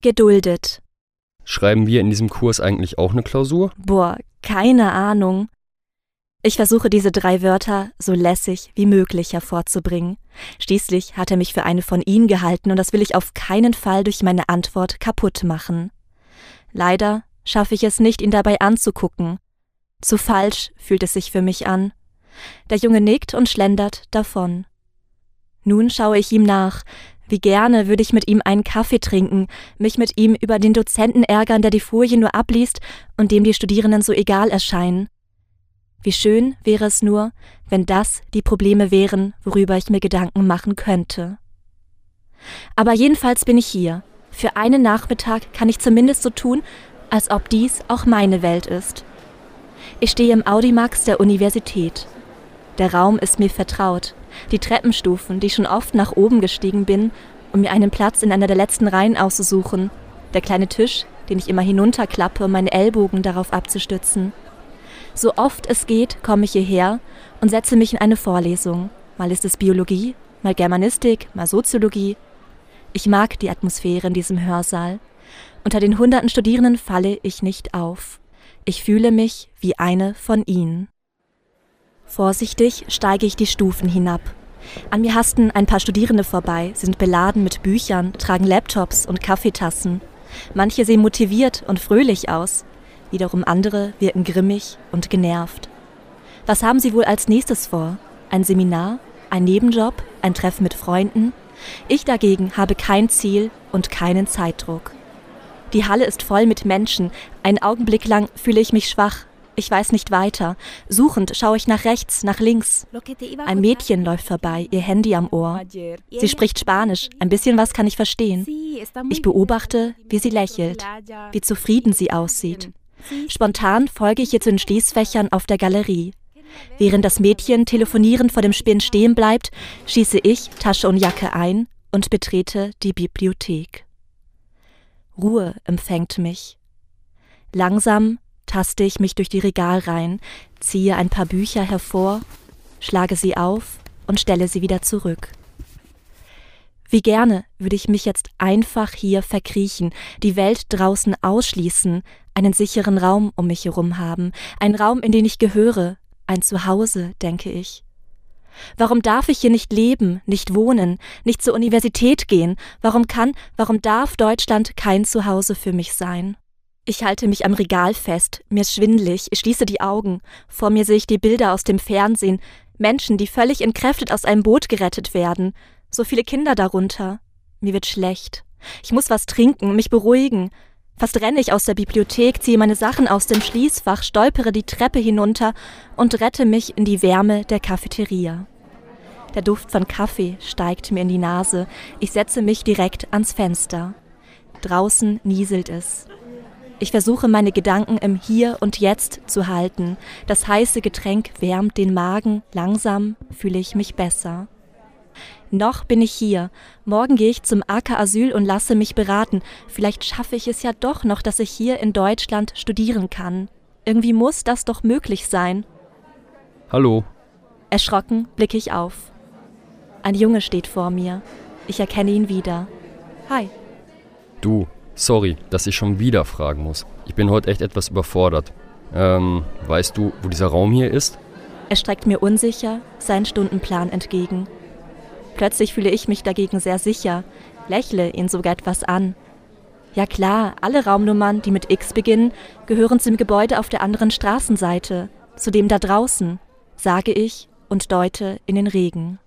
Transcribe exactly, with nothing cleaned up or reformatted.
Geduldet. Schreiben wir in diesem Kurs eigentlich auch eine Klausur? Boah, keine Ahnung. Ich versuche diese drei Wörter so lässig wie möglich hervorzubringen. Schließlich hat er mich für eine von ihnen gehalten und das will ich auf keinen Fall durch meine Antwort kaputt machen. Leider schaffe ich es nicht, ihn dabei anzugucken. Zu falsch fühlt es sich für mich an. Der Junge nickt und schlendert davon. Nun schaue ich ihm nach. Wie gerne würde ich mit ihm einen Kaffee trinken, mich mit ihm über den Dozenten ärgern, der die Folie nur abliest und dem die Studierenden so egal erscheinen. Wie schön wäre es nur, wenn das die Probleme wären, worüber ich mir Gedanken machen könnte. Aber jedenfalls bin ich hier. Für einen Nachmittag kann ich zumindest so tun, als ob dies auch meine Welt ist. Ich stehe im Audimax der Universität. Der Raum ist mir vertraut. Die Treppenstufen, die ich schon oft nach oben gestiegen bin, um mir einen Platz in einer der letzten Reihen auszusuchen. Der kleine Tisch, den ich immer hinunterklappe, um meine Ellbogen darauf abzustützen. So oft es geht, komme ich hierher und setze mich in eine Vorlesung. Mal ist es Biologie, mal Germanistik, mal Soziologie. Ich mag die Atmosphäre in diesem Hörsaal. Unter den hunderten Studierenden falle ich nicht auf. Ich fühle mich wie eine von ihnen. Vorsichtig steige ich die Stufen hinab. An mir hasten ein paar Studierende vorbei, sie sind beladen mit Büchern, tragen Laptops und Kaffeetassen. Manche sehen motiviert und fröhlich aus. Wiederum andere wirken grimmig und genervt. Was haben sie wohl als nächstes vor? Ein Seminar? Ein Nebenjob? Ein Treffen mit Freunden? Ich dagegen habe kein Ziel und keinen Zeitdruck. Die Halle ist voll mit Menschen. Einen Augenblick lang fühle ich mich schwach. Ich weiß nicht weiter. Suchend schaue ich nach rechts, nach links. Ein Mädchen läuft vorbei, ihr Handy am Ohr. Sie spricht Spanisch, ein bisschen was kann ich verstehen. Ich beobachte, wie sie lächelt, wie zufrieden sie aussieht. Spontan folge ich ihr zu den Schließfächern auf der Galerie. Während das Mädchen telefonierend vor dem Spind stehen bleibt, schieße ich Tasche und Jacke ein und betrete die Bibliothek. Ruhe empfängt mich. Langsam taste ich mich durch die Regalreihen, ziehe ein paar Bücher hervor, schlage sie auf und stelle sie wieder zurück. Wie gerne würde ich mich jetzt einfach hier verkriechen, die Welt draußen ausschließen, einen sicheren Raum um mich herum haben, einen Raum, in den ich gehöre, ein Zuhause, denke ich. Warum darf ich hier nicht leben, nicht wohnen, nicht zur Universität gehen? Warum kann, warum darf Deutschland kein Zuhause für mich sein? Ich halte mich am Regal fest, mir ist schwindelig, ich schließe die Augen. Vor mir sehe ich die Bilder aus dem Fernsehen, Menschen, die völlig entkräftet aus einem Boot gerettet werden. So viele Kinder darunter. Mir wird schlecht. Ich muss was trinken, mich beruhigen. Fast renne ich aus der Bibliothek, ziehe meine Sachen aus dem Schließfach, stolpere die Treppe hinunter und rette mich in die Wärme der Cafeteria. Der Duft von Kaffee steigt mir in die Nase. Ich setze mich direkt ans Fenster. Draußen nieselt es. Ich versuche, meine Gedanken im Hier und Jetzt zu halten. Das heiße Getränk wärmt den Magen. Langsam fühle ich mich besser. Noch bin ich hier. Morgen gehe ich zum A K Asyl und lasse mich beraten. Vielleicht schaffe ich es ja doch noch, dass ich hier in Deutschland studieren kann. Irgendwie muss das doch möglich sein. Hallo. Erschrocken blicke ich auf. Ein Junge steht vor mir. Ich erkenne ihn wieder. Hi. Du, sorry, dass ich schon wieder fragen muss. Ich bin heute echt etwas überfordert. Ähm, weißt du, wo dieser Raum hier ist? Er streckt mir unsicher seinen Stundenplan entgegen. Plötzlich fühle ich mich dagegen sehr sicher, lächle ihn sogar etwas an. Ja klar, alle Raumnummern, die mit X beginnen, gehören zum Gebäude auf der anderen Straßenseite, zu dem da draußen, sage ich und deute in den Regen.